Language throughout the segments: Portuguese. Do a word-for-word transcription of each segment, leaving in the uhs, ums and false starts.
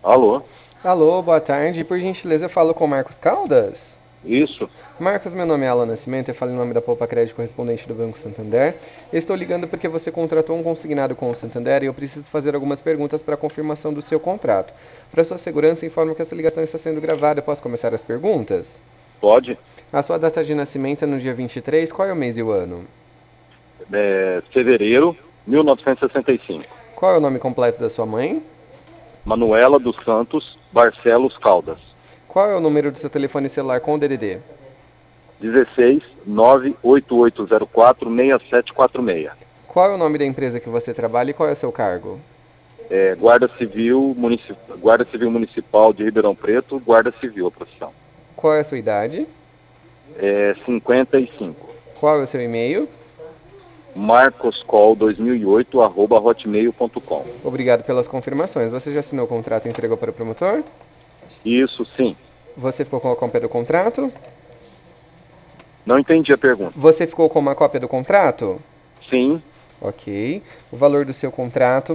Alô? Alô, boa tarde. Por gentileza, eu falo com o Marcos Caldas? Isso? Marcos, meu nome é Alan Nascimento, eu falo em nome da Poupa Crédito correspondente do Banco Santander. Eu estou ligando porque você contratou um consignado com o Santander e eu preciso fazer algumas perguntas para confirmação do seu contrato. Para sua segurança, informo que essa ligação está sendo gravada. Eu posso começar as perguntas? Pode? A sua data de nascimento é no dia vinte e três. Qual é o mês e o ano? É, fevereiro, mil novecentos e sessenta e cinco. Qual é o nome completo da sua mãe? Manuela dos Santos Barcelos Caldas. Qual é o número do seu telefone celular com o D D D? dezesseis nove oito oito zero quatro seis sete quatro seis. Qual é o nome da empresa que você trabalha e qual é o seu cargo? É, Guarda Civil, Municip... Guarda Civil Municipal de Ribeirão Preto, Guarda Civil, a profissão. Qual é a sua idade? É, cinquenta e cinco. Qual é o seu e-mail? marcoscol dois mil e oito arroba hotmail ponto com. Obrigado pelas confirmações. Você já assinou o contrato e entregou para o promotor? Isso, sim. Você ficou com a cópia do contrato? Não entendi a pergunta. Você ficou com uma cópia do contrato? Sim, Ok. O valor do seu contrato,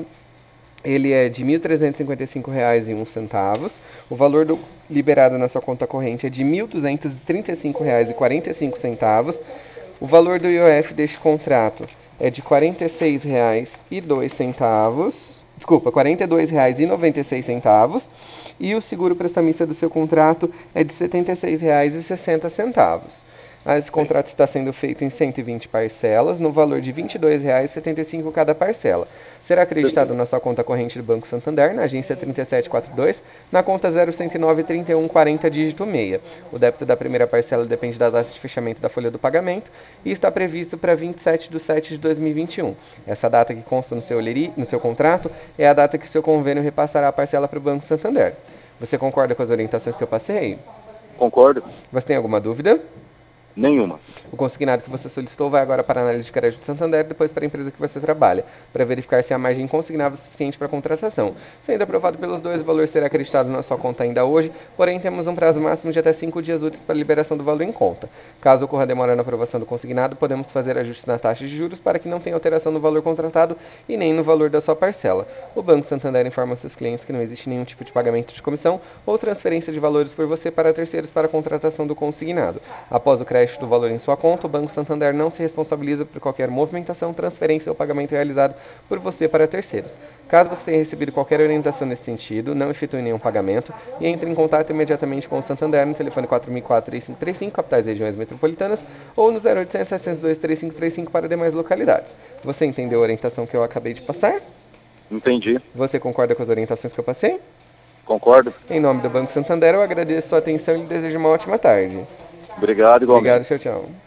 ele é de mil trezentos e cinquenta e cinco reais e um centavos. O valor do liberado na sua conta corrente é de mil duzentos e trinta e cinco reais e quarenta e cinco centavos. O valor do I O F deste contrato é de quarenta e seis reais e dois centavos. Desculpa, quarenta e dois reais e noventa e seis centavos. E o seguro prestamista do seu contrato é de setenta e seis reais e sessenta centavos. Esse bem, contrato está sendo feito em cento e vinte parcelas, no valor de vinte e dois reais e setenta e cinco centavos cada parcela. Será acreditado perfeito. na sua conta corrente do Banco Santander, na agência trinta e sete quarenta e dois, na conta zero cento e nove trinta e um quarenta dígito seis. O débito da primeira parcela depende da data de fechamento da folha do pagamento e está previsto para vinte e sete de setembro de dois mil e vinte e um. Essa data que consta no seu, leri, no seu contrato é a data que o seu convênio repassará a parcela para o Banco Santander. Você concorda com as orientações que eu passei? Concordo? Você tem alguma dúvida? Nenhuma. O consignado que você solicitou vai agora para a análise de crédito do Santander e depois para a empresa que você trabalha, para verificar se a margem consignável é suficiente para a contratação. Sendo aprovado pelos dois, o valor será acreditado na sua conta ainda hoje, porém temos um prazo máximo de até cinco dias úteis para a liberação do valor em conta. Caso ocorra demora na aprovação do consignado, podemos fazer ajustes na taxa de juros para que não tenha alteração no valor contratado e nem no valor da sua parcela. O Banco Santander informa seus clientes que não existe nenhum tipo de pagamento de comissão ou transferência de valores por você para terceiros para a contratação do consignado. Após o crédito do valor em sua conta, o Banco Santander não se responsabiliza por qualquer movimentação, transferência ou pagamento realizado por você para terceiros. Caso você tenha recebido qualquer orientação nesse sentido, não efetue nenhum pagamento e entre em contato imediatamente com o Santander no telefone quatro mil e quatro, três cinco três cinco, capitais e regiões metropolitanas, ou no zero oitocentos, setecentos e dois, três cinco três cinco para demais localidades. Você entendeu a orientação que eu acabei de passar? Entendi. Você concorda com as orientações que eu passei? Concordo? Em nome do Banco Santander, eu agradeço a sua atenção e lhe desejo uma ótima tarde. Obrigado Obrigado, igualmente. tchau, tchau.